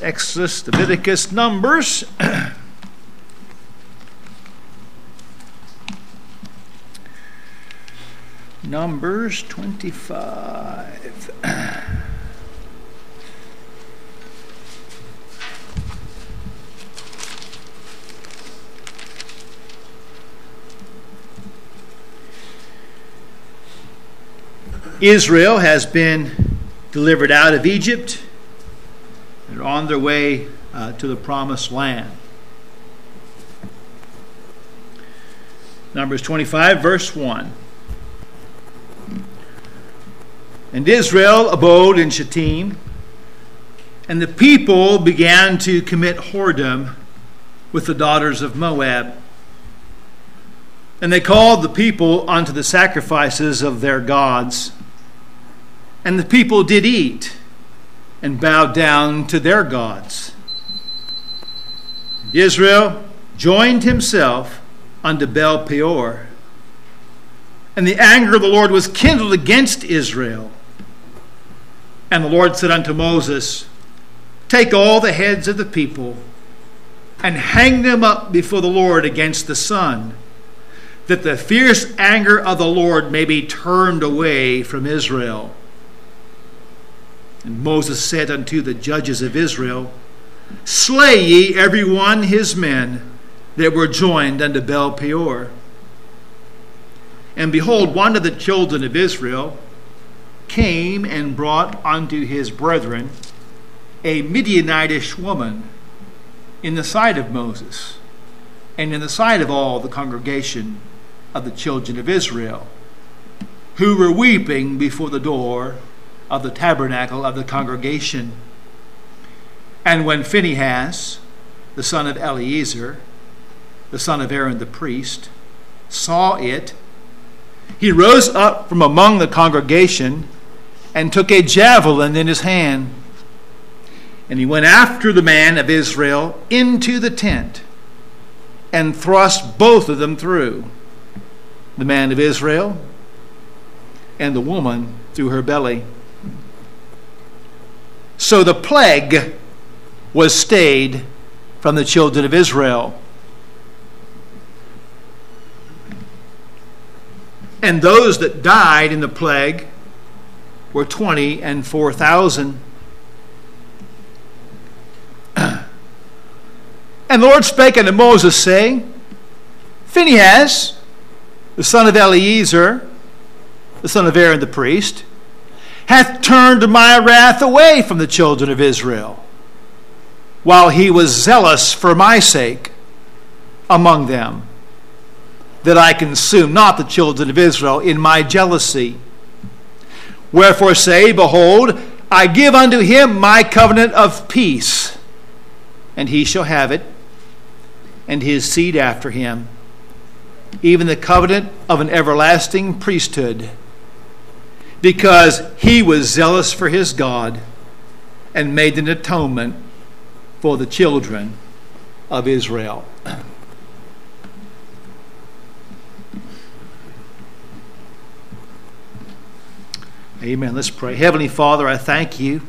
Exodus, Leviticus, Numbers. Numbers 25. Israel has been delivered out of Egypt. They're on their way to the promised land. Numbers 25, verse 1. And Israel abode in Shittim, and the people began to commit whoredom with the daughters of Moab. And they called the people unto the sacrifices of their gods. And the people did eat, and bowed down to their gods. Israel joined himself unto Baal Peor. And the anger of the Lord was kindled against Israel. And the Lord said unto Moses, Take all the heads of the people, and hang them up before the Lord against the sun, that the fierce anger of the Lord may be turned away from Israel. And Moses said unto the judges of Israel, Slay ye every one his men that were joined unto Baal Peor. And behold, one of the children of Israel came and brought unto his brethren a Midianitish woman in the sight of Moses, and in the sight of all the congregation of the children of Israel, who were weeping before the door of the tabernacle of the congregation. And when Phinehas, the son of Eleazar, the son of Aaron the priest, saw it, he rose up from among the congregation and took a javelin in his hand. And he went after the man of Israel into the tent and thrust both of them through, the man of Israel and the woman through her belly. So the plague was stayed from the children of Israel. And those that died in the plague were 24,000. And the Lord spake unto Moses, saying, Phinehas, the son of Eleazar, the son of Aaron the priest, hath turned my wrath away from the children of Israel, while he was zealous for my sake among them, that I consume not the children of Israel in my jealousy. Wherefore say, Behold, I give unto him my covenant of peace, and he shall have it, and his seed after him, even the covenant of an everlasting priesthood, because he was zealous for his God, and made an atonement for the children of Israel. Amen. Let's pray. Heavenly Father, I thank you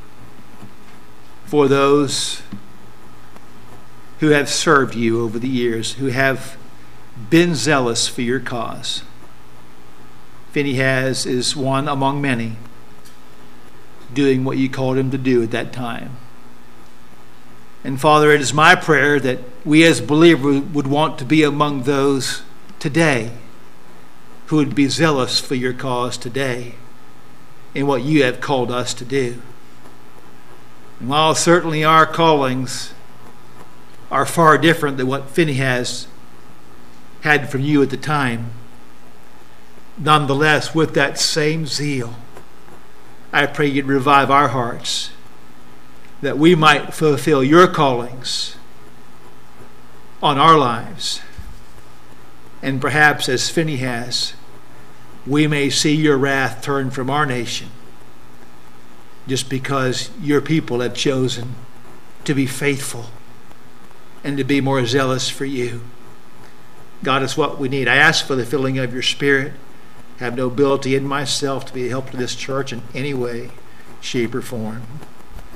for those who have served you over the years, who have been zealous for your cause. Phinehas is one among many, doing what you called him to do at that time. And Father, it is my prayer that we as believers would want to be among those today who would be zealous for your cause today in what you have called us to do. And while certainly our callings are far different than what Phinehas had from you at the time, nonetheless, with that same zeal, I pray you'd revive our hearts, that we might fulfill your callings on our lives. And perhaps as Phinehas, we may see your wrath turn from our nation, just because your people have chosen to be faithful and to be more zealous for you. God, is what we need. I ask for the filling of your Spirit. I have no ability in myself to be a help to this church in any way, shape, or form.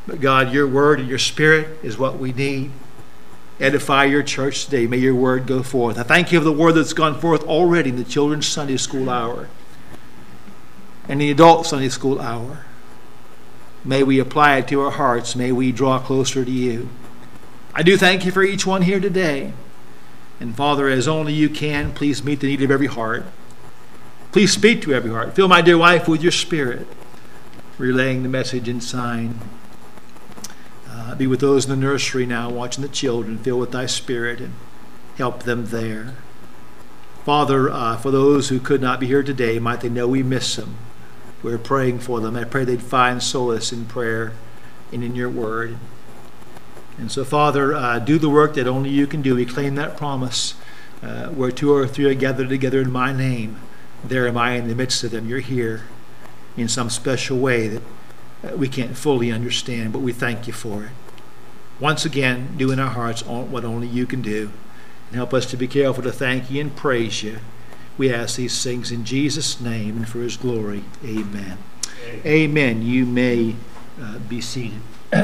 But God, your word and your spirit is what we need. Edify your church today. May your word go forth. I thank you for the word that's gone forth already in the children's Sunday school hour and the adult Sunday school hour. May we apply it to our hearts. May we draw closer to you. I do thank you for each one here today. And Father, as only you can, please meet the need of every heart. Please speak to every heart. Fill my dear wife with your spirit, relaying the message in sign. Be with those in the nursery now, watching the children. Fill with thy spirit and help them there. Father, for those who could not be here today, might they know we miss them. We're praying for them. I pray they'd find solace in prayer and in your word. And so, Father, do the work that only you can do. We claim that promise. Where two or three are gathered together in my name, there am I in the midst of them. You're here in some special way that we can't fully understand, but we thank you for it. Once again, do in our hearts what only you can do. And help us to be careful to thank you and praise you. We ask these things in Jesus' name and for his glory. Amen. Amen. You may be seated.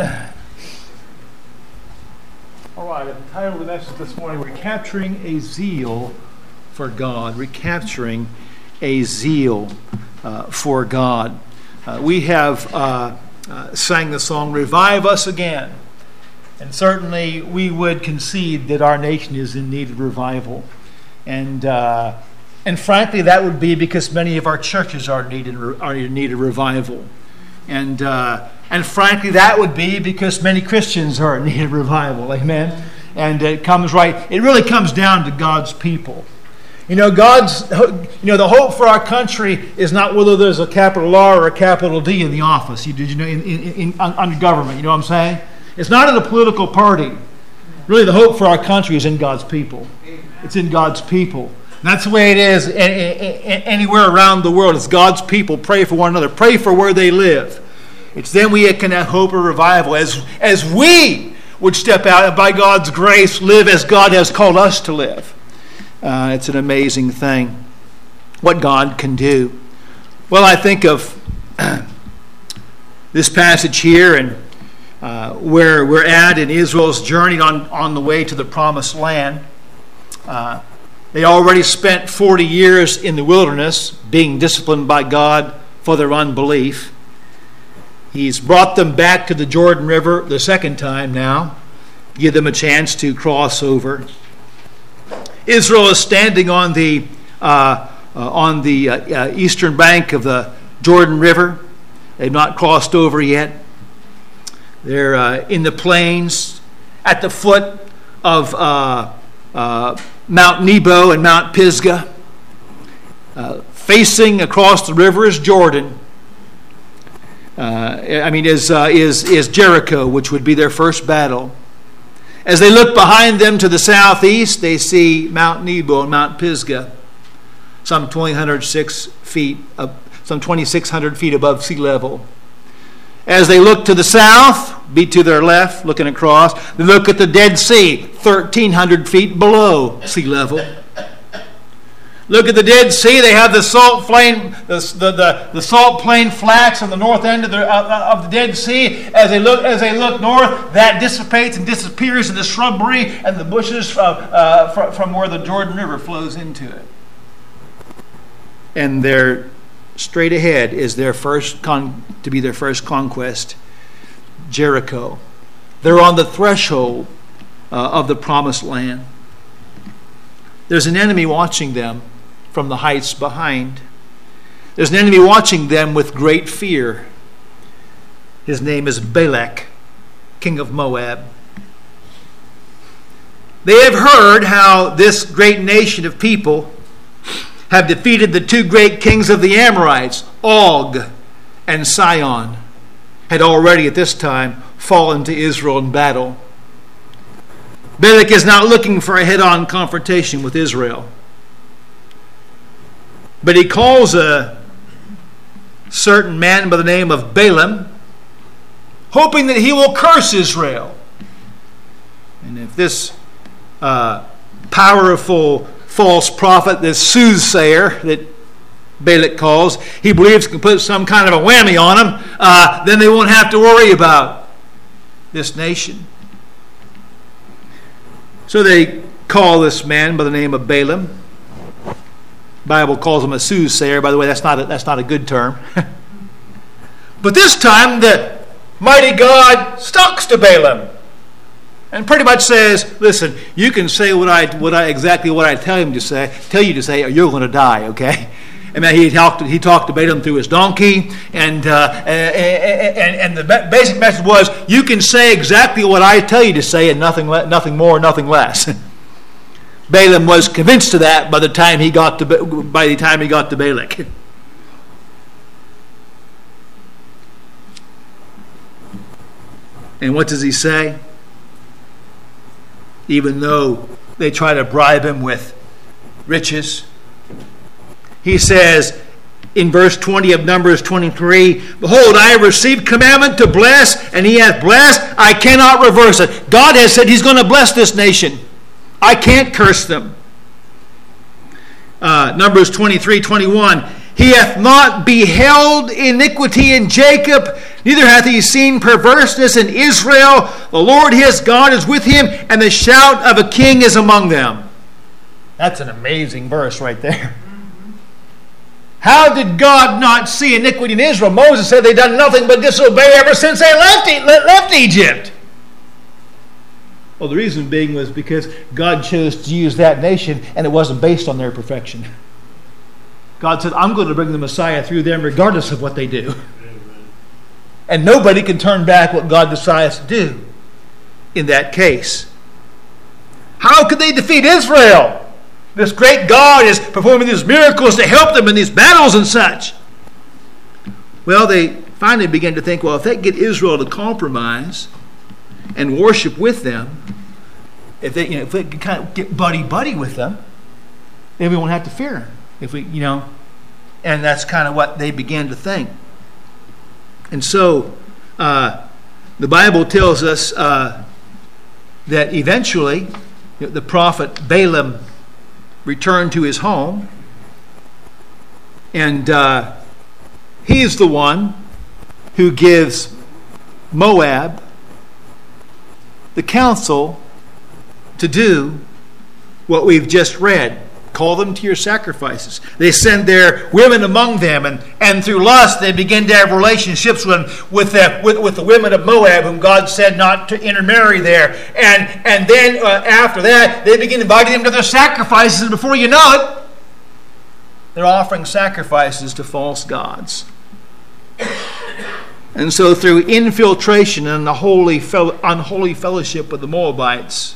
All right, the title of the message this morning, Recapturing a Zeal for God. Recapturing a Zeal for God. We have sang the song, Revive Us Again. And certainly we would concede that our nation is in need of revival. And frankly, that would be because many of our churches are in need of revival. And frankly, that would be because many Christians are in need of revival. Amen? And it really comes down to God's people. The hope for our country is not whether there's a capital R or a capital D in the office. Under government, you know what I'm saying? It's not in a political party. Really, the hope for our country is in God's people. It's in God's people. And that's the way it is anywhere around the world. It's God's people. Pray for one another. Pray for where they live. It's then we can have hope of revival as we would step out and by God's grace live as God has called us to live. It's an amazing thing what God can do. Well, I think of this passage here and where we're at in Israel's journey on the way to the promised land. They already spent 40 years in the wilderness being disciplined by God for their unbelief. He's brought them back to the Jordan River the second time now, give them a chance to cross over. Israel is standing on the eastern bank of the Jordan River. They've not crossed over yet. They're in the plains at the foot of Mount Nebo and Mount Pisgah. Facing across the river is Jordan. Is Jericho, which would be their first battle. As they look behind them to the southeast, they see Mount Nebo and Mount Pisgah, some 2,600 feet above sea level. As they look to the south, be to their left, looking across, they look at the Dead Sea, 1,300 feet below sea level. Look at the Dead Sea. They have the salt plain, the salt plain flats on the north end of the Dead Sea. As they look north, that dissipates and disappears in the shrubbery and the bushes from where the Jordan River flows into it. And they're straight ahead is their first conquest, Jericho. They're on the threshold of the promised land. There's an enemy watching them from the heights behind. There's an enemy watching them with great fear. His name is Balak, king of Moab. They have heard how this great nation of people have defeated the two great kings of the Amorites, Og and Sihon, had already at this time fallen to Israel in battle. Balak is not looking for a head-on confrontation with Israel. But he calls a certain man by the name of Balaam, hoping that he will curse Israel. And if this powerful false prophet, this soothsayer that Balak calls, he believes can put some kind of a whammy on them, then they won't have to worry about this nation. So they call this man by the name of Balaam. The Bible calls him a soothsayer. By the way, that's not a good term. But this time the mighty God talks to Balaam and pretty much says, "Listen, you can say exactly what I tell you to say, or you're going to die." Okay. And he talked to Balaam through his donkey, and the basic message was, you can say exactly what I tell you to say, and nothing more, nothing less. Balaam was convinced of that by the time he got to Balak. And what does he say? Even though they try to bribe him with riches, he says in verse 20 of Numbers 23, "Behold, I have received commandment to bless, and he hath blessed. I cannot reverse it." God has said he's going to bless this nation. I can't curse them. Numbers 23:21, "He hath not beheld iniquity in Jacob, neither hath he seen perverseness in Israel. The Lord his God is with him, and the shout of a king is among them." That's an amazing verse right there. How did God not see iniquity in Israel? Moses said they'd done nothing but disobey ever since they left Egypt. Well, the reason being was because God chose to use that nation, and it wasn't based on their perfection. God said, "I'm going to bring the Messiah through them regardless of what they do." Amen. And nobody can turn back what God decides to do in that case. How could they defeat Israel? This great God is performing these miracles to help them in these battles and such. Well, they finally began to think, well, if they get Israel to compromise and worship with them, if they can kind of get buddy with them, then we won't have to fear them. And that's kind of what they began to think. And so the Bible tells us that eventually the prophet Balaam returned to his home, and he's the one who gives Moab the counsel to do what we've just read. Call them to your sacrifices. They send their women among them, and through lust they begin to have relationships with the women of Moab, whom God said not to intermarry there. And then after that, they begin inviting them to their sacrifices, and before you know it, they're offering sacrifices to false gods. And so through infiltration and unholy fellowship with the Moabites,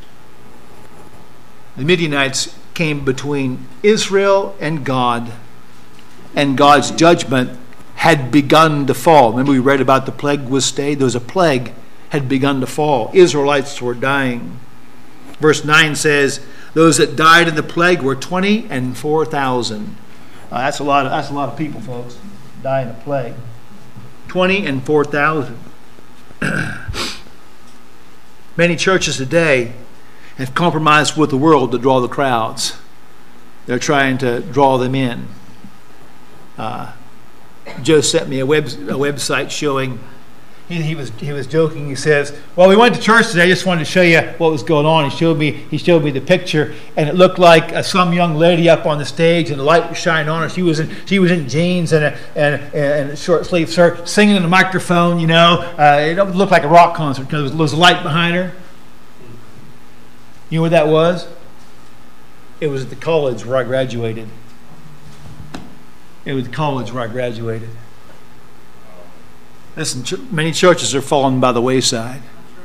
the Midianites came between Israel and God, and God's judgment had begun to fall. Remember, we read about the plague was stayed. There was a plague had begun to fall. Israelites were dying. Verse 9 says, those that died in the plague were 20 and 4,000. That's a lot of people, folks, die in the plague. 20 and 4,000. Many churches today have compromised with the world to draw the crowds. They're trying to draw them in. Joe sent me a website showing. He was joking. He says, "Well, we went to church today. I just wanted to show you what was going on." He showed me the picture, and it looked like some young lady up on the stage, and the light was shining on her. She was in jeans and a short sleeve shirt, singing in a microphone. It looked like a rock concert because there was a light behind her. You know what that was? It was at the college where I graduated. Listen, many churches are falling by the wayside.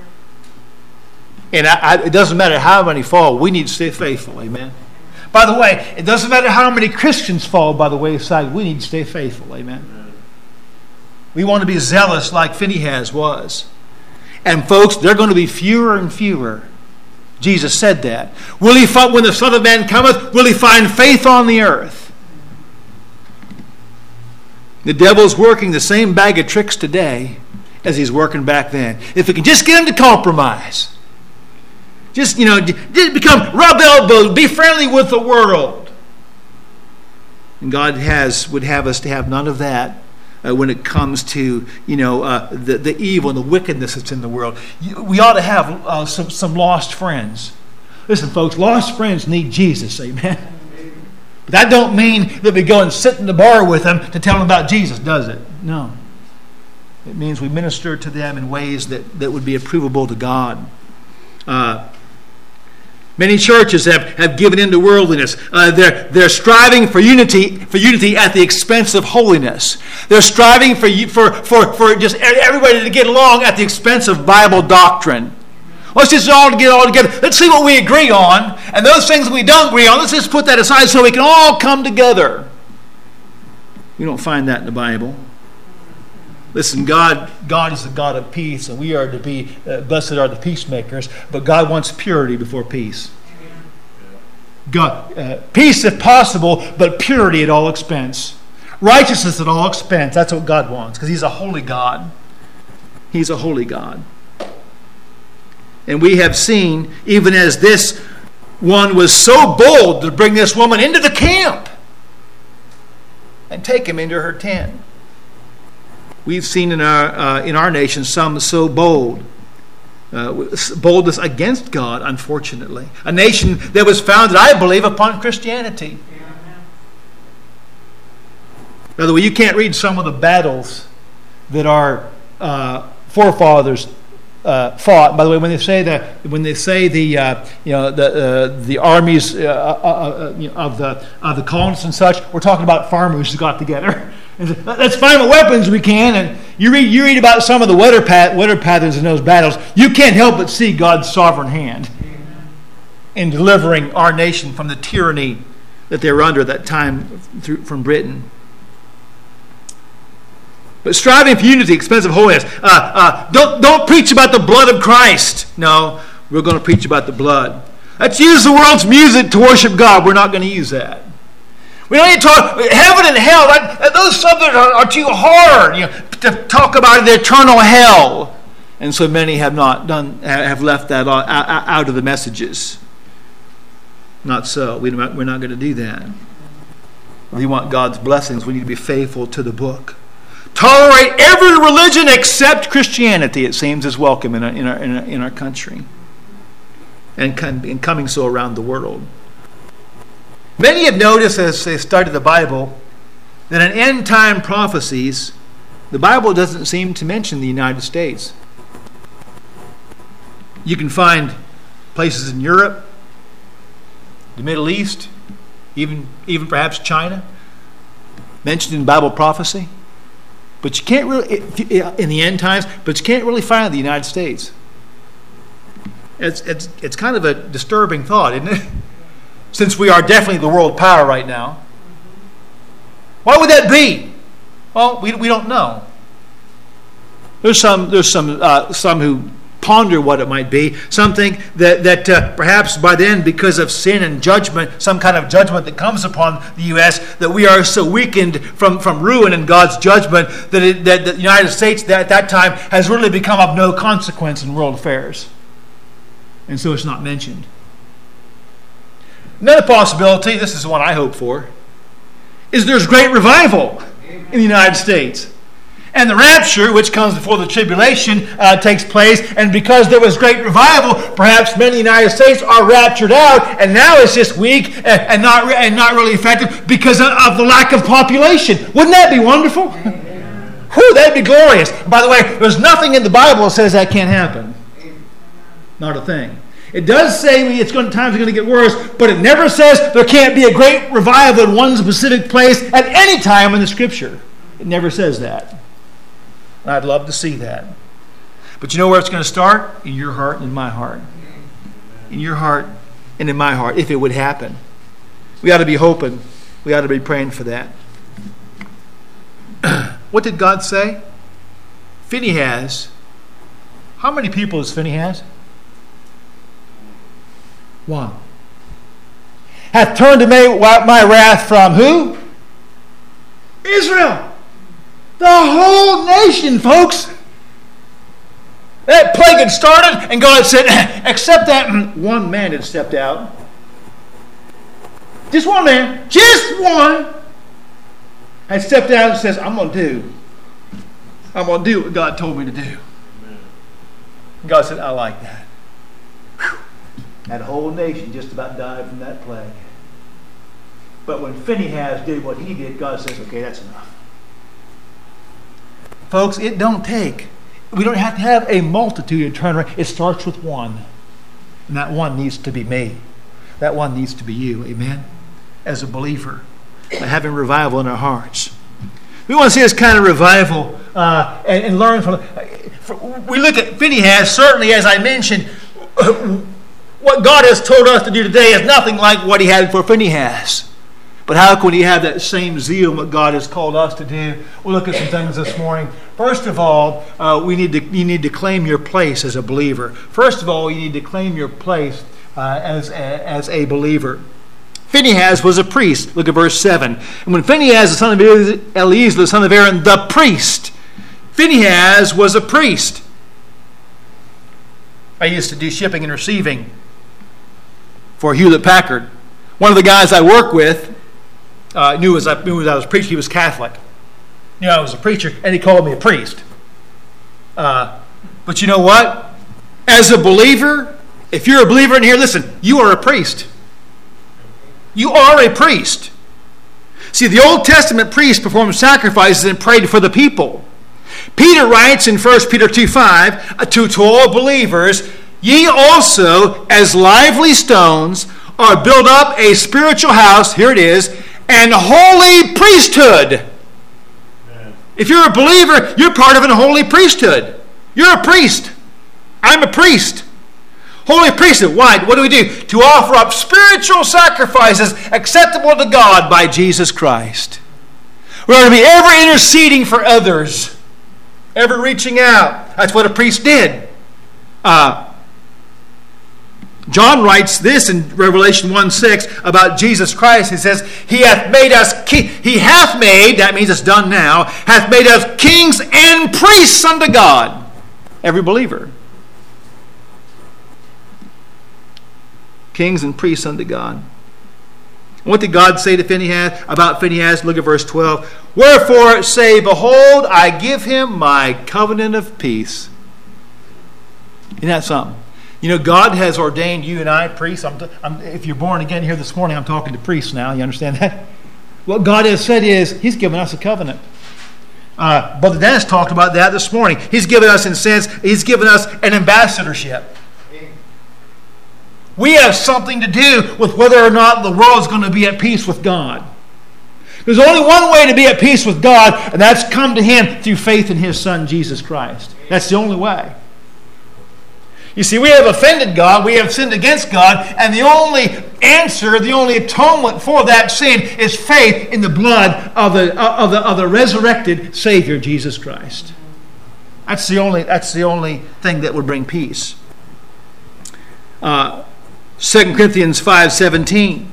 And it doesn't matter how many fall, we need to stay faithful, amen? By the way, it doesn't matter how many Christians fall by the wayside, we need to stay faithful, amen? We want to be zealous like Phinehas was. And folks, they're going to be fewer and fewer. Jesus said that. When the Son of Man cometh, will he find faith on the earth? The devil's working the same bag of tricks today as he's working back then. If we can just get him to compromise, just become rub elbows, be friendly with the world. And God would have us to have none of that, when it comes to the evil and the wickedness that's in the world. We ought to have some lost friends. Listen, folks, lost friends need Jesus, amen? But that don't mean that we go and sit in the bar with them to tell them about Jesus, does it? No. It means we minister to them in ways that would be approvable to God. Many churches have given in to worldliness. They're striving for unity at the expense of holiness. They're striving for just everybody to get along at the expense of Bible doctrine. Let's just all get all together. Let's see what we agree on, and those things we don't agree on, let's just put that aside so we can all come together. We don't find that in the Bible. Listen, God is the God of peace, and we are to be, blessed are the peacemakers, but God wants purity before peace. God, peace if possible, but purity at all expense. Righteousness at all expense. That's what God wants, because He's a holy God. He's a holy God. And we have seen, even as this one was so bold to bring this woman into the camp and take him into her tent. We've seen in our nation some so bold, boldness against God, unfortunately. A nation that was founded, I believe, upon Christianity. By the way, you can't read some of the battles that our forefathers fought. By the way, when they say the armies of the colonists and such, we're talking about farmers who got together. Let's find what weapons we can. And you read about some of the weather patterns in those battles. You can't help but see God's sovereign hand in delivering our nation from the tyranny that they were under at that time from Britain. But striving for unity, expense of holiness. Don't preach about the blood of Christ. No, we're going to preach about the blood. Let's use the world's music to worship God. We're not going to use that. We don't need to talk heaven and hell. Those subjects are too hard, to talk about the eternal hell. And so many have have left that out of the messages. Not so. We're not going to do that. If we want God's blessings, we need to be faithful to the book. Tolerate every religion except Christianity, it seems, is welcome in our country. And coming so around the world. Many have noticed as they study the Bible that in end-time prophecies, the Bible doesn't seem to mention the United States. You can find places in Europe, the Middle East, even perhaps China, mentioned in Bible prophecy. But you can't really, in the end times, but you can't really find the United States. It's kind of a disturbing thought, isn't it? Since we are definitely the world power right now. Why would that be? Well, we don't know. There's some who ponder what it might be. Some think that perhaps by then, because of sin and judgment, some kind of judgment that comes upon the U.S., that we are so weakened from ruin in God's judgment that the United States at that time has really become of no consequence in world affairs. And so it's not mentioned. Another possibility, this is the one I hope for, is there's great revival in the United States. And the rapture, which comes before the tribulation, takes place. And because there was great revival, perhaps many in the United States are raptured out. And now it's just weak and not really effective because of the lack of population. Wouldn't that be wonderful? Whew, that'd be glorious. By the way, there's nothing in the Bible that says that can't happen. Not a thing. It does say times are going to get worse, but it never says there can't be a great revival in one specific place at any time in the Scripture. It never says that. And I'd love to see that. But you know where it's going to start? In your heart and in my heart. In your heart and in my heart, if it would happen. We ought to be hoping. We ought to be praying for that. What did God say? Phinehas. How many people is Phinehas? One. Hath turned away my wrath from who? Israel. The whole nation, folks. That plague had started, and God said, except that one man had stepped out. Just one man. Just one. Had stepped out and says, I'm going to do I'm going to do what God told me to do. God said, I like that. Whew. That whole nation just about died from that plague. But when Phinehas did what he did, God says, okay, that's enough. Folks, we don't have to have a multitude to turn around. It starts with one. And that one needs to be me. That one needs to be you. Amen? As a believer. Having revival in our hearts. We want to see this kind of revival and learn from. We look at Phinehas, certainly, as I mentioned, what God has told us to do today is nothing like what he had for Phinehas. But how can we have that same zeal in what God has called us to do? We'll look at some things this morning. First of all, you need to claim your place as a believer. First of all, you need to claim your place as a believer. Phinehas was a priest. Look at verse 7. And when Phinehas, the son of Eleazar, the son of Aaron, the priest, Phinehas was a priest. I used to do shipping and receiving for Hewlett Packard. One of the guys I work with knew as I was preaching, he was Catholic. Knew I was a preacher, and he called me a priest. But you know what? As a believer, if you're a believer in here, listen, you are a priest. You are a priest. See, the Old Testament priests performed sacrifices and prayed for the people. Peter writes in 1 Peter 2:5 to all believers, ye also, as lively stones, are built up a spiritual house, here it is, and holy priesthood. Amen. If you're a believer, you're part of a holy priesthood. You're a priest. I'm a priest. Holy priesthood. Why? What do we do? To offer up spiritual sacrifices acceptable to God by Jesus Christ. We're going to be ever interceding for others. Ever reaching out. That's what a priest did. John writes this in Revelation 1:6 about Jesus Christ. He says, He hath made us, that means it's done now, hath made us kings and priests unto God. Every believer. Kings and priests unto God. What did God say to Phinehas about Phinehas? Look at verse 12. Wherefore say, behold, I give him my covenant of peace. Isn't that something? You know, God has ordained you and I priests. If you're born again here this morning, I'm talking to priests now. You understand that? What God has said is, He's given us a covenant. Brother Dennis talked about that this morning. He's given us, in a sense, He's given us an ambassadorship. We have something to do with whether or not the world is going to be at peace with God. There's only one way to be at peace with God, and that's come to Him through faith in His Son, Jesus Christ. That's the only way. You see, we have offended God, we have sinned against God, and the only answer, the only atonement for that sin is faith in the blood of the resurrected Savior, Jesus Christ. That's the only thing that would bring peace. 2 Corinthians 5:17.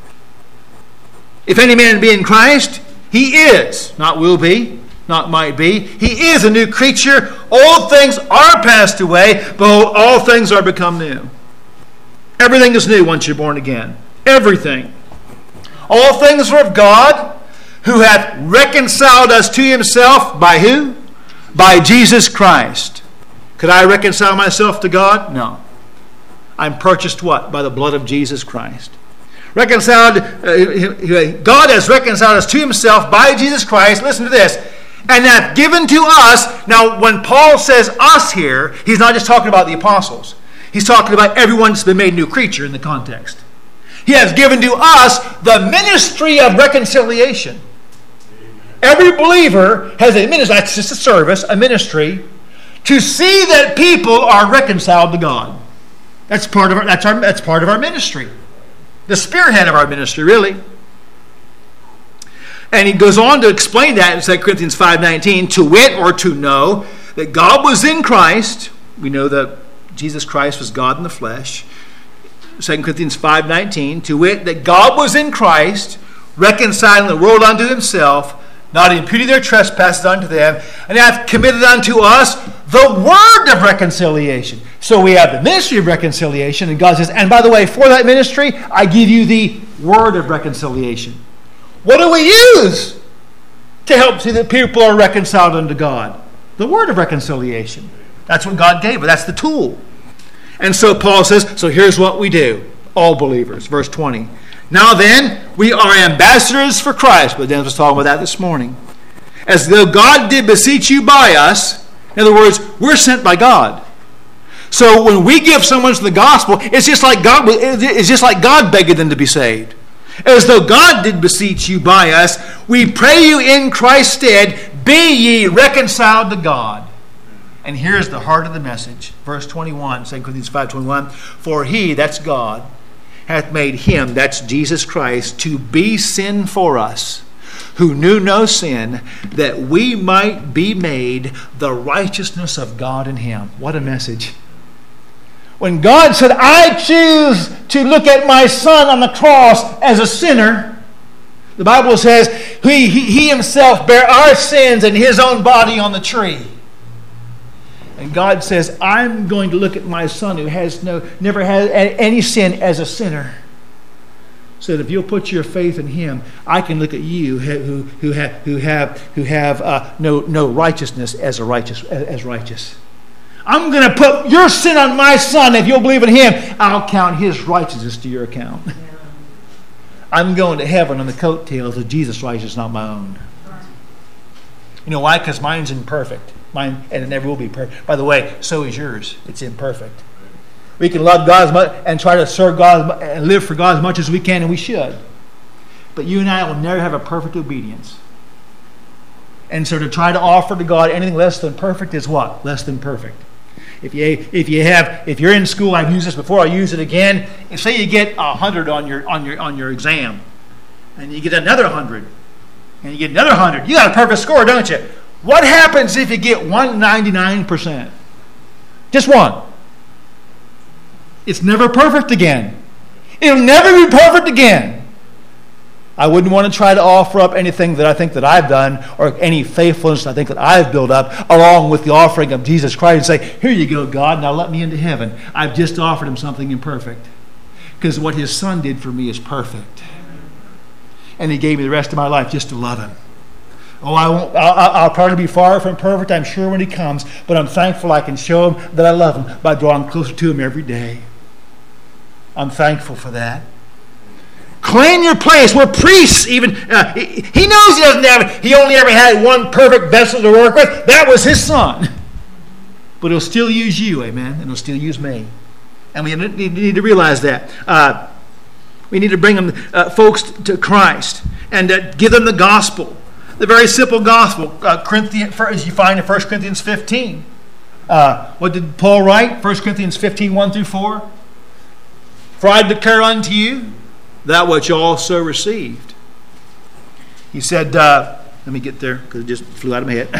If any man be in Christ, he is, not will be, not might be, he is a new creature. Old things are passed away, but all things are become new. Everything is new once you're born again. Everything. All things are of God, who hath reconciled us to Himself by who? By Jesus Christ. Could I reconcile myself to God? No. I'm purchased what? By the blood of Jesus Christ. Reconciled, God has reconciled us to Himself by Jesus Christ. Listen to this. And hath given to us. Now, when Paul says us here, he's not just talking about the apostles. He's talking about everyone that's been made a new creature in the context. He has given to us the ministry of reconciliation. Every believer has a ministry. That's just a service, a ministry, to see that people are reconciled to God. That's part of our ministry. The spearhead of our ministry, really. And he goes on to explain that in 2 Corinthians 5:19, to wit, or to know, that God was in Christ. We know that Jesus Christ was God in the flesh. 2 Corinthians 5:19, to wit, that God was in Christ, reconciling the world unto Himself, not imputing their trespasses unto them, and hath committed unto us the word of reconciliation. So we have the ministry of reconciliation, and God says, and by the way, for that ministry, I give you the word of reconciliation. What do we use to help see that people are reconciled unto God? The word of reconciliation. That's what God gave us. That's the tool. And so Paul says, so here's what we do, all believers. Verse 20. Now then, we are ambassadors for Christ. But Dennis was talking about that this morning. As though God did beseech you by us. In other words, we're sent by God. So when we give someone the gospel, it's just like God begged them to be saved. As though God did beseech you by us, we pray you in Christ's stead, be ye reconciled to God. And here's the heart of the message. Verse 21, 2 Corinthians 5:21. For he, that's God, hath made him, that's Jesus Christ, to be sin for us, who knew no sin, that we might be made the righteousness of God in him. What a message. When God said, I choose to look at my son on the cross as a sinner, the Bible says he himself bare our sins in his own body on the tree. And God says, I'm going to look at my son who never had any sin as a sinner. So that if you'll put your faith in him, I can look at you who have no righteousness as righteous. I'm going to put your sin on my son. If you'll believe in him, I'll count his righteousness to your account. I'm going to heaven on the coattails of Jesus' righteousness, not my own. You know why? Because mine's imperfect. Mine, and it never will be perfect. By the way, so is yours. It's imperfect. We can love God as much and try to serve God and live for God as much as we can, and we should. But you and I will never have a perfect obedience. And so to try to offer to God anything less than perfect is what? Less than perfect. If you're in school, I've used this before, I'll use it again. Say you get 100 on your exam, and you get another 100, and you get another 100. You got a perfect score, don't you? What happens if you get 199%? Just one. It's never perfect again. It'll never be perfect again. I wouldn't want to try to offer up anything that I think that I've done or any faithfulness I think that I've built up along with the offering of Jesus Christ and say, here you go, God, now let me into heaven. I've just offered him something imperfect. Because what his son did for me is perfect. And he gave me the rest of my life just to love him. Oh, I'll probably be far from perfect, I'm sure, when he comes, but I'm thankful I can show him that I love him by drawing closer to him every day. I'm thankful for that. Claim your place. We're priests even. He knows he only ever had one perfect vessel to work with. That was his son. But he'll still use you, amen, and he'll still use me. And we need to realize that. We need to bring them, folks to Christ and give them the gospel. The very simple gospel, as you find in 1 Corinthians 15. What did Paul write? 1 Corinthians 15, 1 through 4. For I declare unto you that which you also received. He said, let me get there because it just flew out of my head.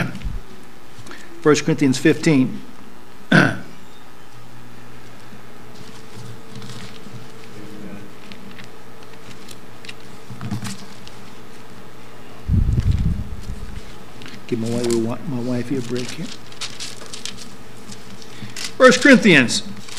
1 Corinthians 15. Give my wife a break here. 1 Corinthians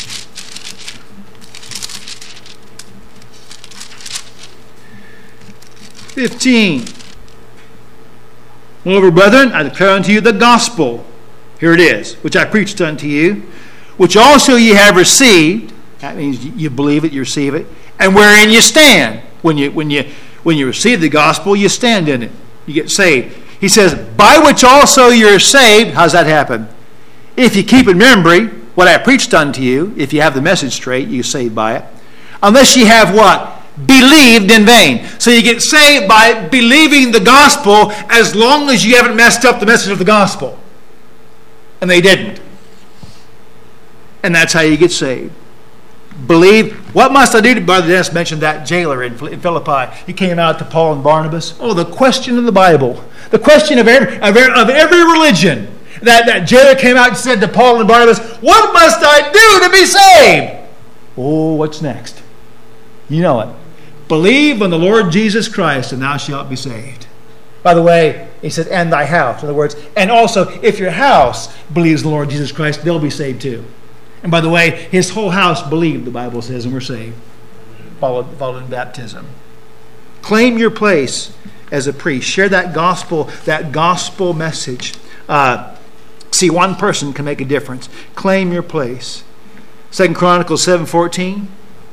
15. Moreover, brethren, I declare unto you the gospel. Here it is, which I preached unto you, which also ye have received. That means you believe it, you receive it, and wherein you stand. When you receive the gospel, you stand in it. You get saved. He says, by which also you're saved. How's that happen? If you keep in memory what I preached unto you, if you have the message straight, you're saved by it. Unless you have what? Believed in vain. So you get saved by believing the gospel as long as you haven't messed up the message of the gospel. And they didn't. And that's how you get saved. Believe. What must I do? Brother Dennis mentioned that jailer in Philippi. He came out to Paul and Barnabas. Oh, the question of the Bible. The question of every religion. That jailer came out and said to Paul and Barnabas, what must I do to be saved? Oh, what's next? You know it. Believe on the Lord Jesus Christ and thou shalt be saved. By the way, he said, and thy house. In other words, and also if your house believes in the Lord Jesus Christ, they'll be saved too. And by the way, his whole house believed, the Bible says, and we're saved. Followed in baptism. Claim your place as a priest. Share that gospel message. 2 See, one person can make a difference. Claim your place. 2 Chronicles 7:14.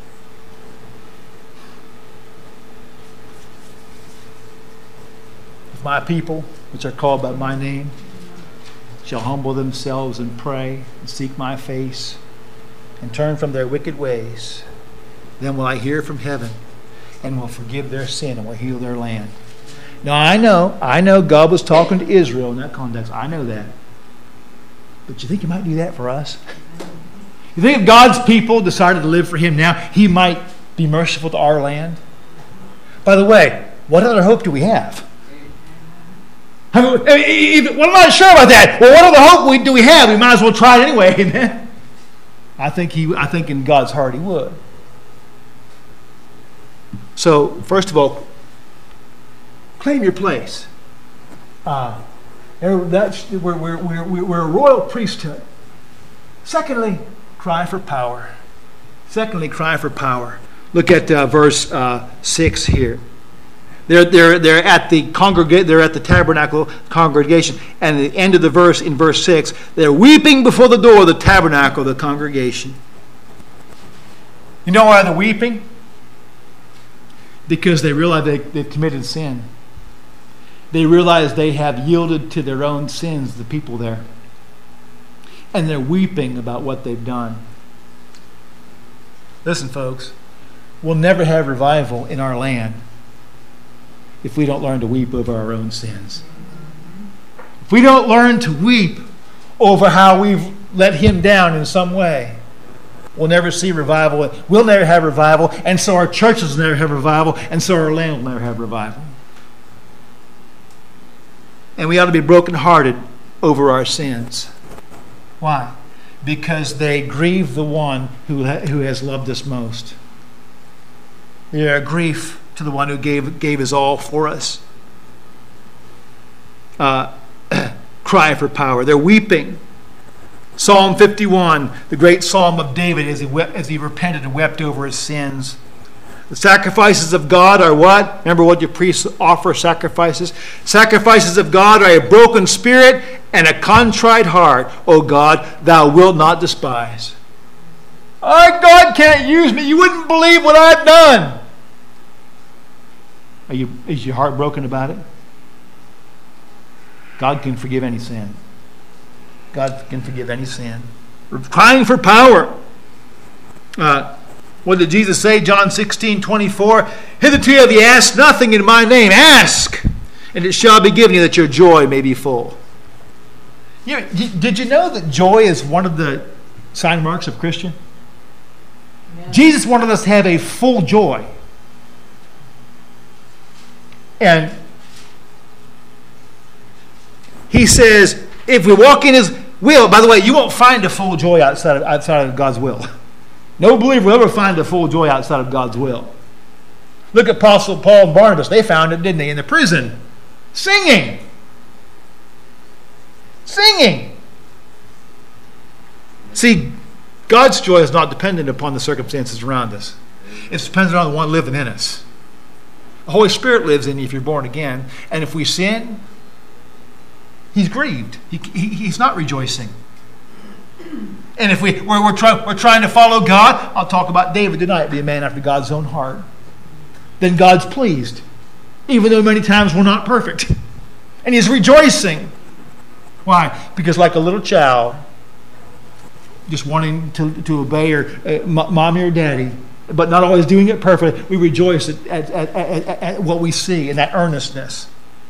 If my people, which are called by my name, shall humble themselves and pray and seek my face and turn from their wicked ways, then will I hear from heaven and will forgive their sin and will heal their land. Now I know God was talking to Israel in that context. I know that. But you think He might do that for us? You think if God's people decided to live for Him now, He might be merciful to our land? By the way, what other hope do we have? Well, I'm not sure about that. Well, what other hope do we have? We might as well try it anyway. Amen. I think in God's heart He would. So, first of all, claim your place. We're a royal priesthood. Secondly, cry for power. Look at verse 6 here. They're at the tabernacle congregation, and at the end of the verse, in verse 6, they're weeping before the door of the tabernacle of the congregation. You know why they're weeping? Because they realize they've committed sin. They realize they have yielded to their own sins, the people there. And they're weeping about what they've done. Listen, folks, we'll never have revival in our land if we don't learn to weep over our own sins. If we don't learn to weep over how we've let Him down in some way, we'll never see revival. We'll never have revival, and so our churches will never have revival, and so our land will never have revival. And we ought to be brokenhearted over our sins. Why? Because they grieve the one who has loved us most. They are a grief to the one who gave his all for us. Cry for power. They're weeping. Psalm 51, the great psalm of David, as he repented and wept over his sins. The sacrifices of God are what? Remember what your priests offer sacrifices? Sacrifices of God are a broken spirit and a contrite heart. O God, thou wilt not despise. Our God can't use me. You wouldn't believe what I've done. Is your heart broken about it? God can forgive any sin. God can forgive any sin. We're crying for power. What did Jesus say? John 16:24. Hitherto have ye asked nothing in my name. Ask, and it shall be given you, that your joy may be full. Did you know that joy is one of the sign marks of Christian? Yeah. Jesus wanted us to have a full joy. And He says, if we walk in His will, by the way, you won't find a full joy outside of God's will. No believer will ever find a full joy outside of God's will. Look at Apostle Paul and Barnabas. They found it, didn't they, in the prison? Singing. See, God's joy is not dependent upon the circumstances around us. It's dependent on the one living in us. The Holy Spirit lives in you if you're born again. And if we sin, He's grieved. He's not rejoicing. And if we're trying to follow God, I'll talk about David tonight, be a man after God's own heart. Then God's pleased, even though many times we're not perfect. And He's rejoicing. Why? Because like a little child, just wanting to obey mommy or daddy, but not always doing it perfectly, we rejoice at what we see in that earnestness.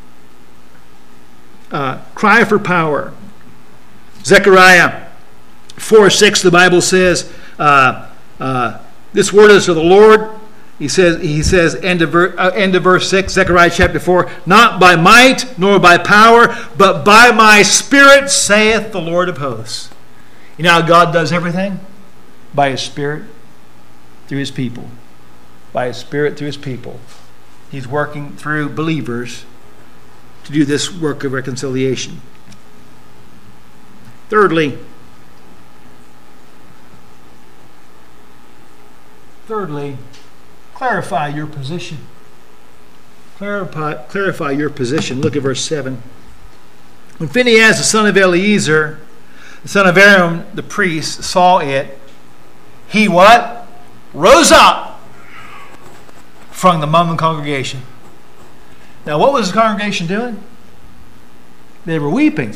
Cry for power. Zechariah 4:6, the Bible says, this word is of the Lord. He says, end of verse 6, Zechariah chapter 4, not by might nor by power, but by my Spirit, saith the Lord of hosts. You know how God does everything? By His Spirit through His people. By His Spirit through His people. He's working through believers to do this work of reconciliation. Thirdly, clarify your position. Clarify your position. Look at verse 7. When Phinehas, the son of Eleazar, the son of Aaron, the priest, saw it, he what? Rose up from among the congregation. Now, what was the congregation doing? They were weeping.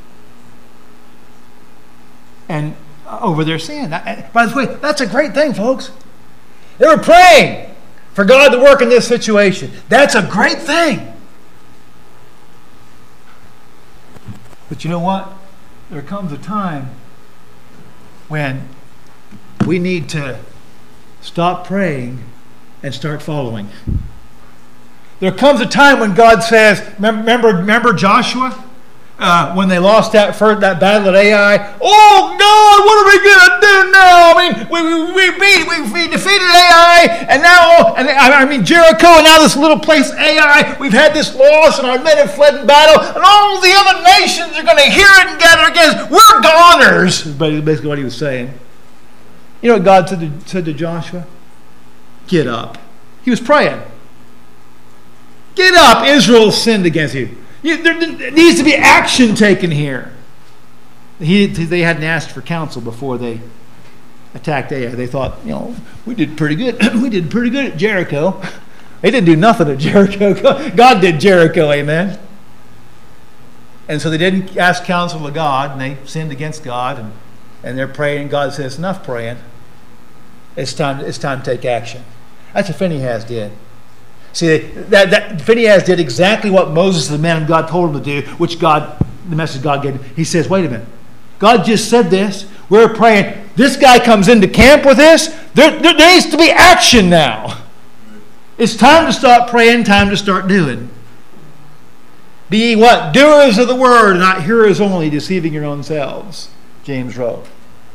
And over their sin. By the way, that's a great thing, folks. They were praying for God to work in this situation. That's a great thing. But you know what? There comes a time when we need to stop praying and start following. There comes a time when God says, remember Joshua? When they lost that battle at Ai, oh God, what are we going to do now? I mean, we defeated Ai, and now, Jericho, and now this little place Ai, we've had this loss, and our men have fled in battle, and all the other nations are going to hear it and gather against. We're goners. That's basically what he was saying. You know what God said to Joshua? Get up. He was praying. Get up. Israel sinned against you. There needs to be action taken here. They hadn't asked for counsel before they attacked Ai. They thought, we did pretty good. We did pretty good at Jericho. They didn't do nothing at Jericho. God did Jericho, amen. And so they didn't ask counsel of God, and they sinned against God, and they're praying, and God says, enough praying. It's time to take action. That's what Phinehas did. See, that Phinehas did exactly what Moses, the man of God, told him to do, which the message God gave him. He says, wait a minute. God just said this. We're praying. This guy comes into camp with this. There needs to be action now. It's time to stop praying, time to start doing. Be ye what? Doers of the word, not hearers only, deceiving your own selves. James wrote.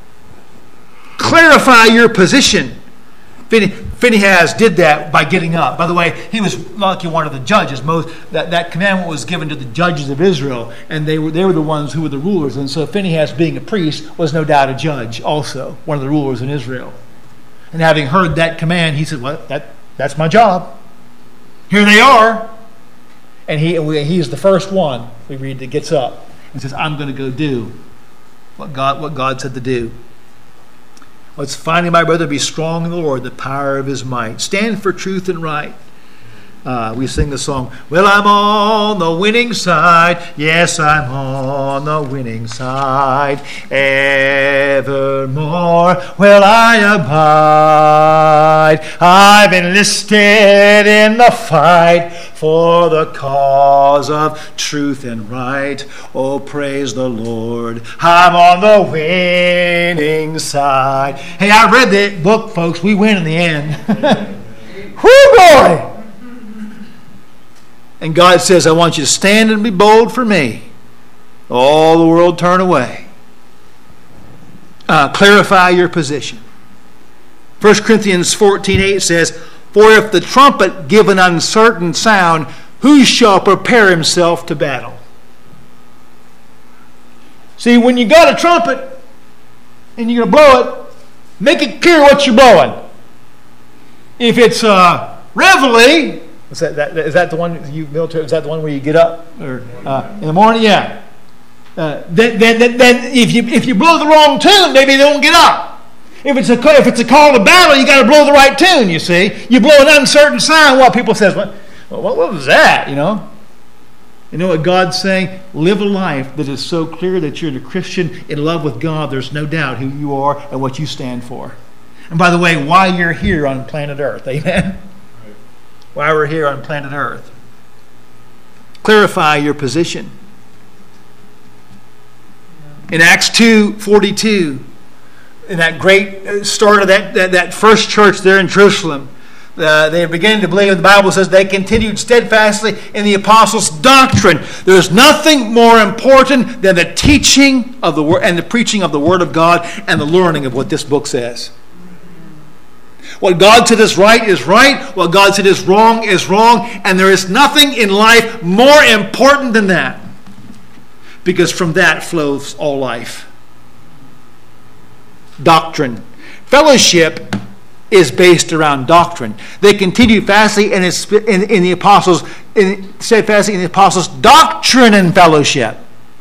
Clarify your position. Phinehas did that by getting up. By the way, he was lucky one of the judges. That commandment was given to the judges of Israel, and they were the ones who were the rulers. And so Phinehas, being a priest, was no doubt a judge also, one of the rulers in Israel. And having heard that command, he said, well, that's my job. Here they are. And he's the first one, we read, that gets up and says, I'm going to go do what God said to do. Let's finally, my brother, be strong in the Lord, the power of his might. Stand for truth and right. We sing the song, well, I'm on the winning side. Yes, I'm on the winning side. Evermore will I abide. I've enlisted in the fight for the cause of truth and right. Oh, praise the Lord. I'm on the winning side. Hey, I read that book, folks. We win in the end. Whoo, boy! And God says, I want you to stand and be bold for me. All the world turn away. Clarify your position. 1 Corinthians 14:8 says, for if the trumpet give an uncertain sound, who shall prepare himself to battle? See, when you got a trumpet and you're going to blow it, make it clear what you're blowing. If it's reveille, is that the one you military? Is that the one where you get up or in the morning? Yeah. Then if you blow the wrong tune, maybe they won't get up. If it's a call to battle, you got to blow the right tune. You see, you blow an uncertain sound. What people says, what was that? You know what God's saying? Live a life that is so clear that you're a Christian in love with God. There's no doubt who you are and what you stand for. And by the way, why you're here on planet Earth, amen. Why we're here on planet Earth. Clarify your position. In Acts 2:42, in that great start of that first church there in Jerusalem, they began to believe. The Bible says they continued steadfastly in the apostles' doctrine. There's nothing more important than the teaching of the word and the preaching of the Word of God and the learning of what this book says. What God said is right. What God said is wrong, and there is nothing in life more important than that, because from that flows all life. Doctrine. Fellowship is based around doctrine. They continued fastly in the apostles' doctrine and fellowship.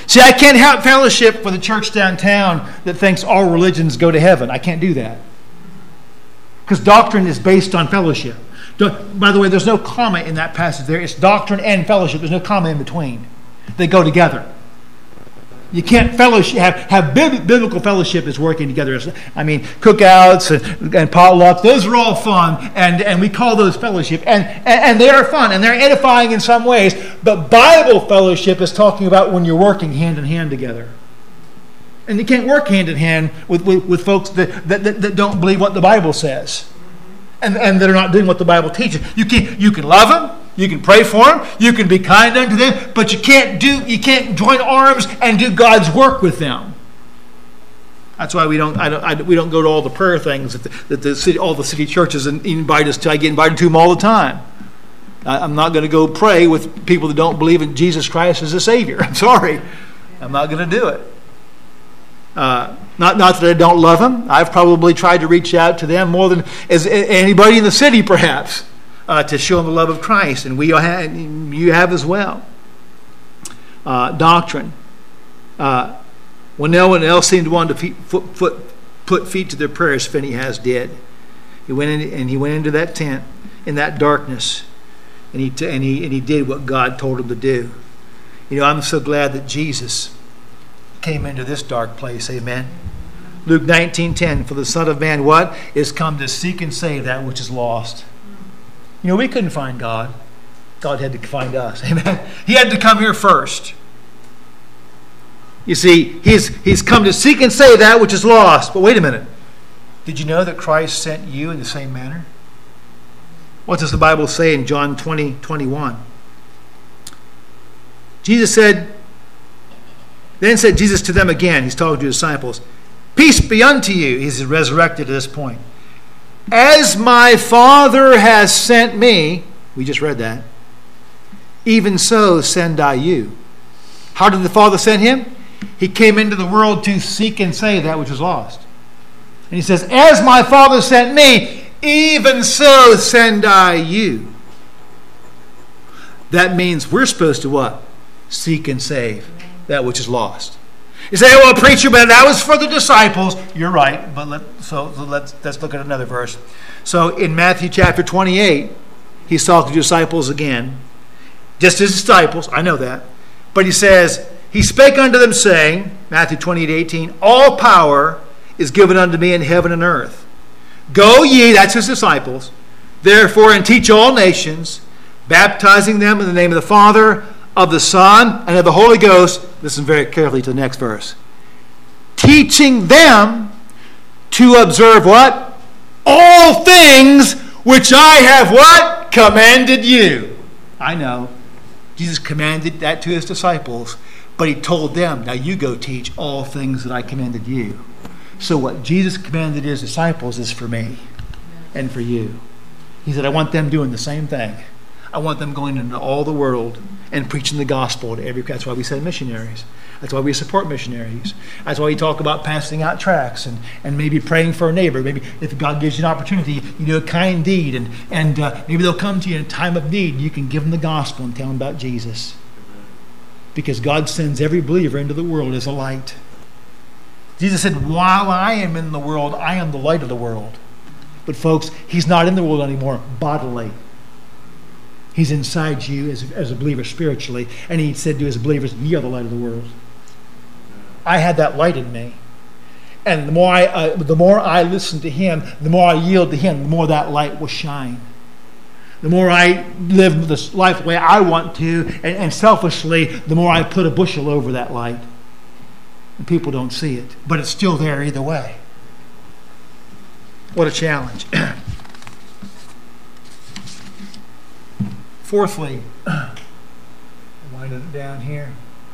See, I can't have fellowship with a church downtown that thinks all religions go to heaven. I can't do that. Because doctrine is based on fellowship. By the way, there's no comma in that passage there. It's doctrine and fellowship. There's no comma in between. They go together. You can't fellowship, have biblical fellowship is working together. I mean, cookouts and potlucks, those are all fun, and we call those fellowship, and they are fun, and they're edifying in some ways, but Bible fellowship is talking about when you're working hand in hand together. And you can't work hand in hand with folks that don't believe what the Bible says, and that are not doing what the Bible teaches. You can love them. You can pray for them. You can be kind unto them, but you can't join arms and do God's work with them. That's why we don't go to all the prayer things that all the city churches invite us to. I get invited to them all the time. I'm not going to go pray with people that don't believe in Jesus Christ as a Savior. I'm sorry, I'm not going to do it. Not that I don't love them. I've probably tried to reach out to them more than as anybody in the city, perhaps. To show them the love of Christ, and you have as well. Doctrine. When no one else seemed to want to put feet to their prayers, Phinehas did. He went into that tent in that darkness, and he did what God told him to do. You know, I'm so glad that Jesus came into this dark place. Amen. Luke 19:10. For the Son of Man, what? Is come to seek and save that which is lost. You know, we couldn't find God. God had to find us. Amen. He had to come here first. You see, he's come to seek and save that which is lost. But wait a minute. Did you know that Christ sent you in the same manner? What does the Bible say in John 20:21? Then said Jesus to them again, he's talking to his disciples, peace be unto you. He's resurrected at this point. As my Father has sent me, we just read that, even so send I you. How did the Father send him? He came into the world to seek and save that which was lost. And he says, as my Father sent me, even so send I you. That means we're supposed to what? Seek and save that which is lost. You say, well, preacher, but that was for the disciples. You're right, but let's look at another verse. So in Matthew chapter 28, he's talking to disciples again. Just his disciples, I know that. But he says, he spake unto them, saying, Matthew 28:18, all power is given unto me in heaven and earth. Go ye, that's his disciples, therefore, and teach all nations, baptizing them in the name of the Father, of the Son, and of the Holy Ghost. Listen very carefully to the next verse. Teaching them to observe what? All things which I have what? Commanded you. I know. Jesus commanded that to his disciples, but he told them, now you go teach all things that I commanded you. So what Jesus commanded his disciples is for me and for you. He said, I want them doing the same thing. I want them going into all the world and preaching the gospel to every. That's why we send missionaries. That's why we support missionaries. That's why we talk about passing out tracts and maybe praying for a neighbor. Maybe if God gives you an opportunity, you do a kind deed, and maybe they'll come to you in a time of need. You can give them the gospel and tell them about Jesus. Because God sends every believer into the world as a light. Jesus said, while I am in the world, I am the light of the world. But folks, he's not in the world anymore bodily. He's inside you as a believer spiritually. And he said to his believers, ye are the light of the world. I had that light in me. And the more I listen to him, the more I yield to him, the more that light will shine. The more I live this life the way I want to, and selfishly, the more I put a bushel over that light. And people don't see it. But it's still there either way. What a challenge. Fourthly, winding it down here.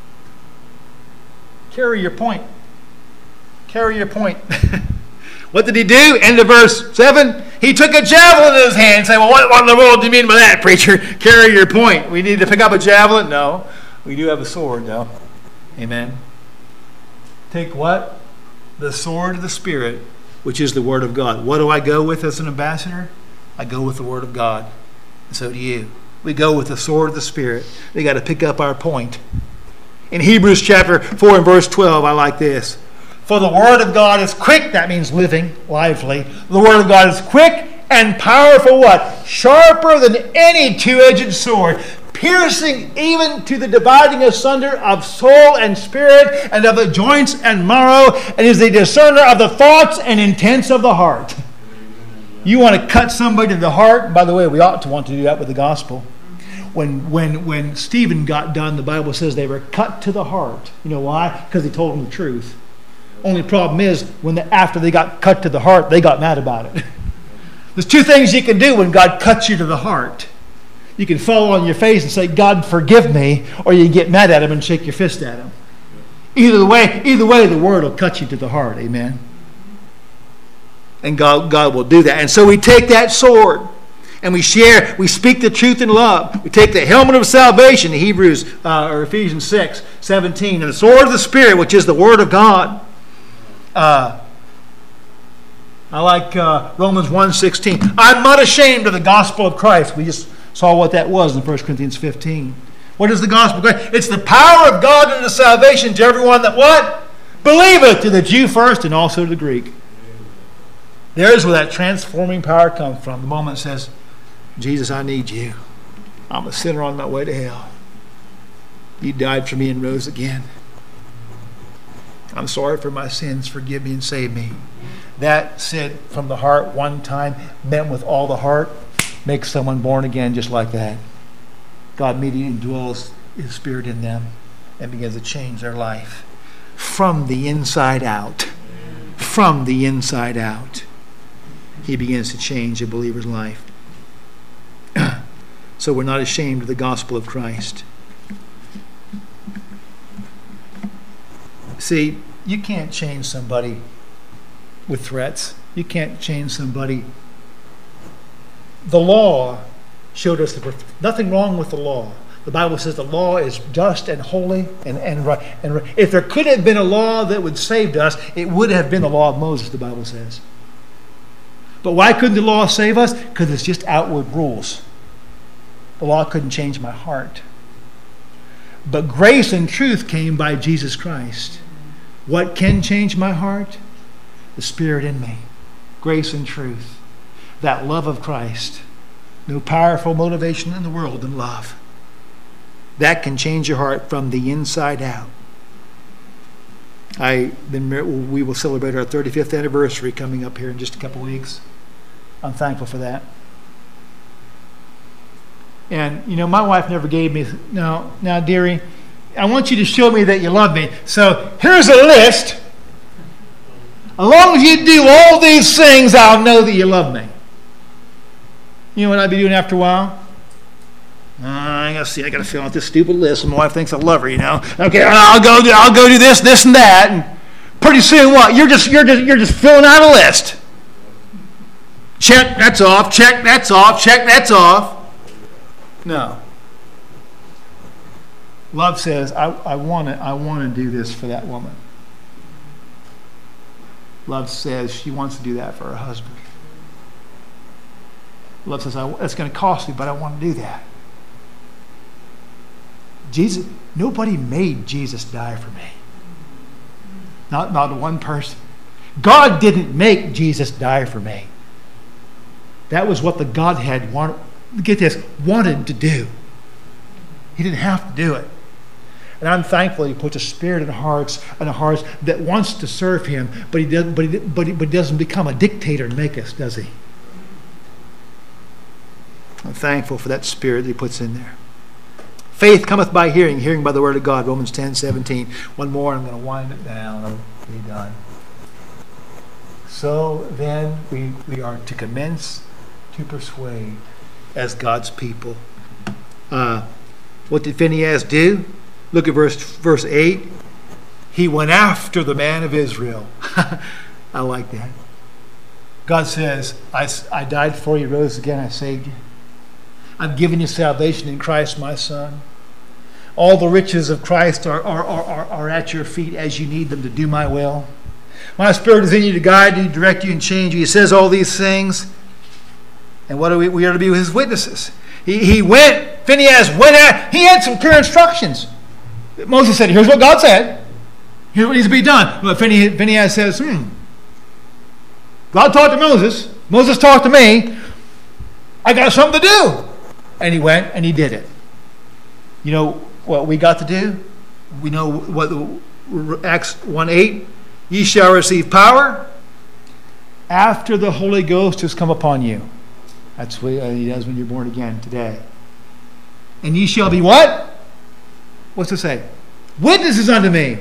Carry your point. Carry your point. What did he do? End of verse 7. He took a javelin in his hand and said, well, what in the world do you mean by that, preacher? Carry your point. We need to pick up a javelin? No. We do have a sword, though. Amen. Take what? The sword of the Spirit, which is the Word of God. What do I go with as an ambassador? I go with the Word of God. And so do you. We go with the sword of the Spirit. We got to pick up our point. In Hebrews chapter 4 and verse 12, I like this. For the word of God is quick, that means living, lively. The word of God is quick and powerful what? Sharper than any two-edged sword, piercing even to the dividing asunder of soul and spirit and of the joints and marrow, and is the discerner of the thoughts and intents of the heart. You want to cut somebody to the heart? By the way, we ought to want to do that with the gospel. When Stephen got done, the Bible says they were cut to the heart. You know why? Because he told them the truth. Only problem is, after they got cut to the heart, they got mad about it. There's two things you can do when God cuts you to the heart. You can fall on your face and say, God, forgive me, or you can get mad at him and shake your fist at him. Either way, the word will cut you to the heart. Amen. And God will do that. And so we take that sword and we speak the truth in love. We take the helmet of salvation, Ephesians 6:17, and the sword of the Spirit, which is the word of God. I like Romans 1:16. I'm not ashamed of the gospel of Christ. We just saw what that was in 1 Corinthians 15. What is the gospel of Christ? It's the power of God unto salvation to everyone that what? Believeth, to the Jew first and also to the Greek. There's where that transforming power comes from. The moment it says, Jesus, I need you. I'm a sinner on my way to hell. You died for me and rose again. I'm sorry for my sins. Forgive me and save me. That said from the heart one time, meant with all the heart, makes someone born again just like that. God immediately dwells His Spirit in them and begins to change their life from the inside out. From the inside out. He begins to change a believer's life. So we're not ashamed of the gospel of Christ. See, you can't change somebody with threats. You can't change somebody. The law showed us that nothing wrong with the law. The Bible says the law is just and holy and right. If there could have been a law that would save us, it would have been the law of Moses, the Bible says. But why couldn't the law save us? Because it's just outward rules. The law couldn't change my heart. But grace and truth came by Jesus Christ. What can change my heart? The Spirit in me. Grace and truth. That love of Christ. No powerful motivation in the world than love. That can change your heart from the inside out. We will celebrate our 35th anniversary coming up here in just a couple weeks. I'm thankful for that. And, my wife never gave me, now, dearie, I want you to show me that you love me. So here's a list. As long as you do all these things, I'll know that you love me. You know what I'd be doing after a while? I got to fill out this stupid list, and my wife thinks I love her. Okay, I'll go do this, and that, and pretty soon, what? You're just filling out a list. Check, that's off. Check, that's off. Check, that's off. No. Love says, I want to do this for that woman. Love says she wants to do that for her husband. Love says, it's going to cost me, but I want to do that. Jesus, nobody made Jesus die for me. Not one person. God didn't make Jesus die for me. That was what the Godhead wanted to do. He didn't have to do it. And I'm thankful He puts a spirit in hearts that wants to serve Him, but he doesn't become a dictator and make us, does He? I'm thankful for that spirit that He puts in there. Faith cometh by hearing, hearing by the word of God, Romans 10:17. One more, I'm going to wind it down. I'll be done. So then we are to commence to persuade as God's people. What did Phinehas do? Look at verse 8. He went after the man of Israel. I like that. God says, I died for you, rose again, I saved you. I've given you salvation in Christ, my son. All the riches of Christ are at your feet as you need them to do my will. My Spirit is in you to guide you, direct you, and change you. He says all these things. And what are we are to be His witnesses. Phinehas went out. He had some clear instructions. Moses said, here's what God said. Here's what needs to be done. But Phinehas says, God talked to Moses. Moses talked to me. I got something to do. And he went and he did it. You know what we got to do? We know what Acts 1:8, ye shall receive power after the Holy Ghost has come upon you. That's what he does when you're born again today. And ye shall be what? What's it say? Witnesses unto me.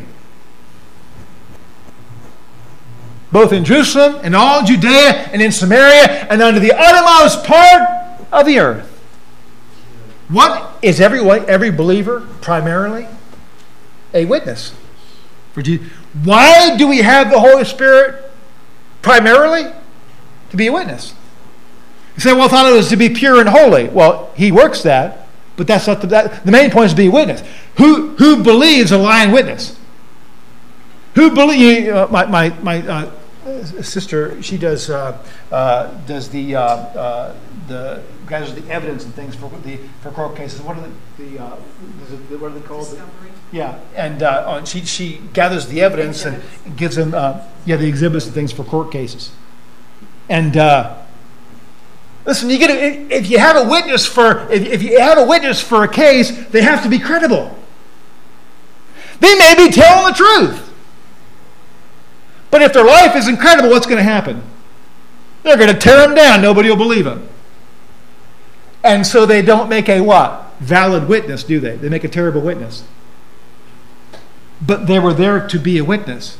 Both in Jerusalem and all Judea and in Samaria and unto the uttermost part of the earth. What is every believer primarily? A witness. Why do we have the Holy Spirit primarily? To be a witness. You say, well, I thought it was to be pure and holy. Well, he works that, but that's not the main point is to be a witness. Who believes a lying witness? Who believes? My sister, she does the gathers the evidence and things for court cases. What are what are they called? Discovery. Yeah, and she gathers the evidence and gives them the exhibits and things for court cases. And listen, if you have a witness for a case, they have to be credible. They may be telling the truth, but if their life is incredible, what's going to happen? They're going to tear them down. Nobody will believe them. And so they don't make a what? Valid witness, do they? They make a terrible witness. But they were there to be a witness.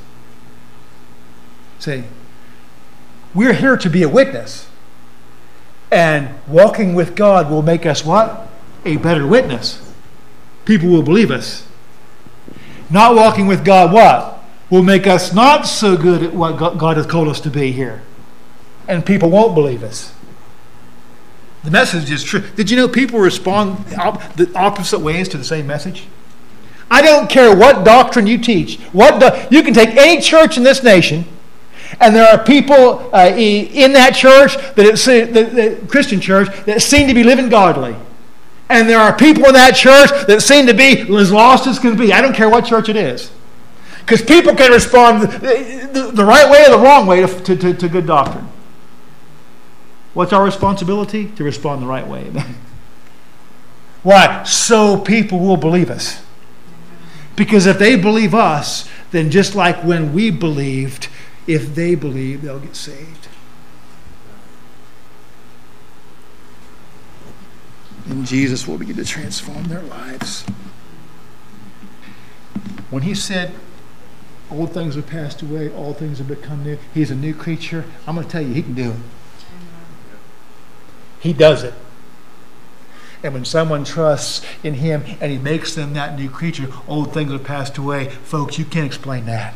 Say, we're here to be a witness. And walking with God will make us what? A better witness. People will believe us. Not walking with God, what? Will make us not so good at what God has called us to be here. And people won't believe us. The message is true. Did you know people respond the opposite ways to the same message? I don't care what doctrine you teach. You can take any church in this nation, and there are people in that church, the Christian church, that seem to be living godly. And there are people in that church that seem to be as lost as can be. I don't care what church it is. Because people can respond the right way or the wrong way to good doctrine. What's our responsibility? To respond the right way. Why? So people will believe us. Because if they believe us, then just like when we believed, if they believe, they'll get saved. And Jesus will begin to transform their lives. When he said, old things have passed away, all things have become new, he's a new creature, I'm going to tell you, he can do it. He does it. And when someone trusts in him and he makes them that new creature, old things have passed away. Folks, you can't explain that.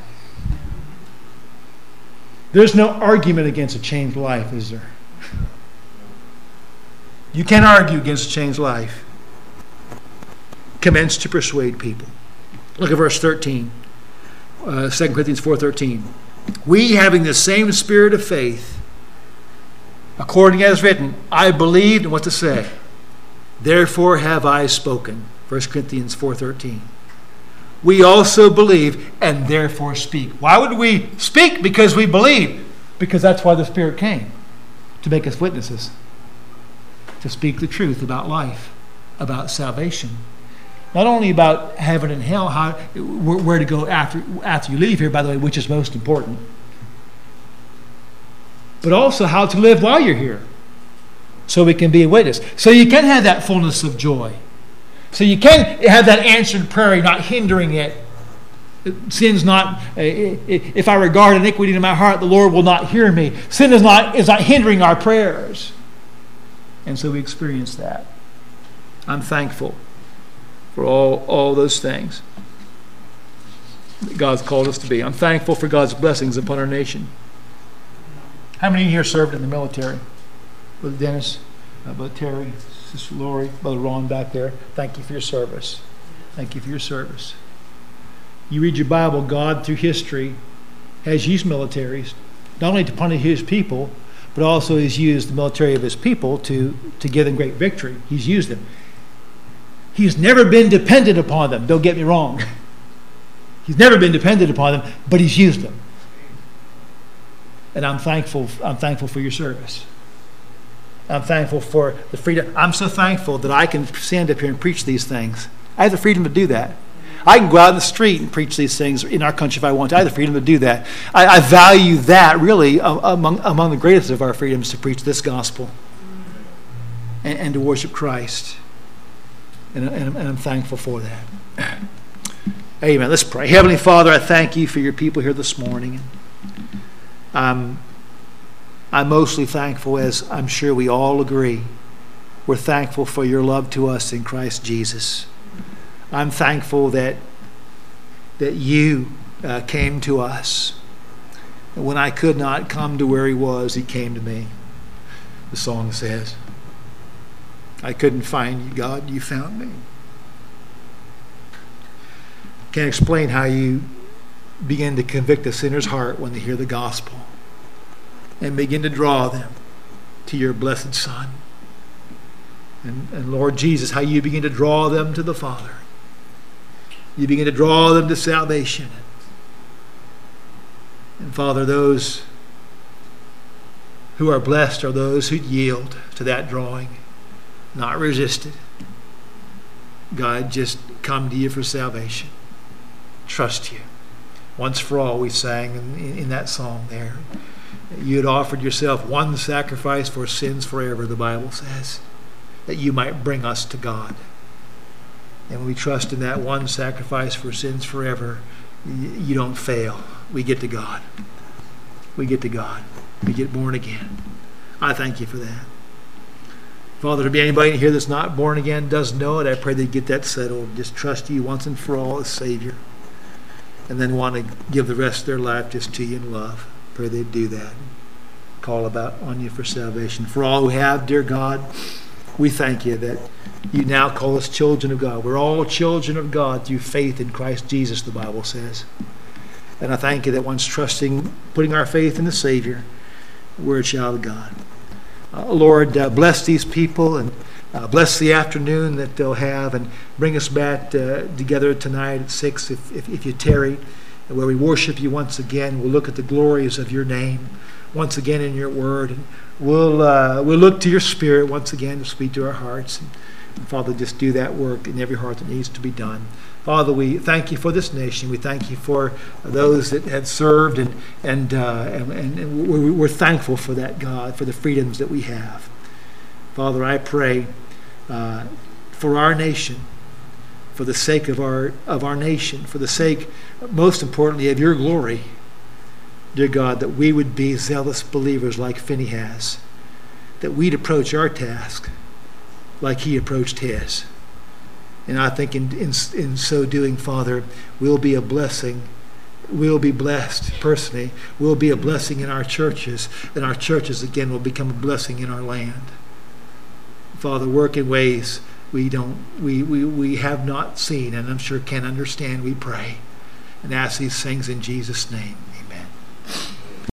There's no argument against a changed life, is there? You can't argue against a changed life. Commence to persuade people. Look at verse 13. 2 Corinthians 4:13. We, having the same spirit of faith, according as written, I believed, and what to say? Therefore have I spoken. 1 Corinthians 4:13. We also believe and therefore speak. Why would we speak? Because we believe. Because that's why the Spirit came. To make us witnesses. To speak the truth about life. About salvation. Not only about heaven and hell, where to go after you leave here, by the way, which is most important. But also how to live while you're here. So we can be a witness. So you can have that fullness of joy. So you can have that answered prayer, not hindering it. Sin's not, if I regard iniquity in my heart, the Lord will not hear me. Sin is not hindering our prayers. And so we experience that. I'm thankful for all those things that God's called us to be. I'm thankful for God's blessings upon our nation. How many here served in the military? Brother Dennis, Brother Terry, Sister Lori, Brother Ron back there. Thank you for your service. Thank you for your service. You read your Bible, God through history has used militaries, not only to punish his people, but also has used the military of his people to give them great victory. He's used them. He's never been dependent upon them. Don't get me wrong. He's never been dependent upon them, but He's used them. And I'm thankful for your service. I'm thankful for the freedom. I'm so thankful that I can stand up here and preach these things. I have the freedom to do that. I can go out in the street and preach these things in our country if I want to. I have the freedom to do that. I value that really among the greatest of our freedoms, to preach this gospel and to worship Christ. And I'm thankful for that. Amen. Let's pray. Heavenly Father, I thank you for your people here this morning. I'm mostly thankful, as I'm sure we all agree, we're thankful for your love to us in Christ Jesus. I'm thankful that you came to us. And when I could not come to where He was, He came to me. The song says, I couldn't find you, God, you found me. Can't explain how you begin to convict a sinner's heart when they hear the gospel and begin to draw them to your blessed Son. And Lord Jesus, how you begin to draw them to the Father. You begin to draw them to salvation. And Father, those who are blessed are those who yield to that drawing, not resisted. God, just come to you for salvation. Trust you. Once for all, we sang in that song there. You had offered yourself one sacrifice for sins forever, the Bible says, that you might bring us to God. And when we trust in that one sacrifice for sins forever, you don't fail. We get to God. We get to God. We get born again. I thank you for that. Father, to be anybody here that's not born again, doesn't know it, I pray they get that settled. Just trust you once and for all as Savior. And then want to give the rest of their life just to you in love. Pray they'd do that. Call on you for salvation. For all who have, dear God, we thank you that you now call us children of God. We're all children of God through faith in Christ Jesus, the Bible says. And I thank you that once putting our faith in the Savior, we're a child of God. Lord, bless these people and bless the afternoon that they'll have, and bring us back together tonight at 6 if you tarry, where we worship you once again. We'll look at the glories of your name once again in your word, and we'll look to your Spirit once again to speak to our hearts. And Father, just do that work in every heart that needs to be done. Father, we thank you for this nation. We thank you for those that have served, and we're thankful for that, God, for the freedoms that we have. Father, I pray for our nation, for the sake of our nation, for the sake, most importantly, of your glory, dear God, that we would be zealous believers like Phinehas, that we'd approach our task like he approached his. And I think in so doing, Father, we'll be a blessing. We'll be blessed personally. We'll be a blessing in our churches, and our churches again will become a blessing in our land. Father, work in ways we have not seen, and I'm sure can't understand. We pray and ask these things in Jesus' name.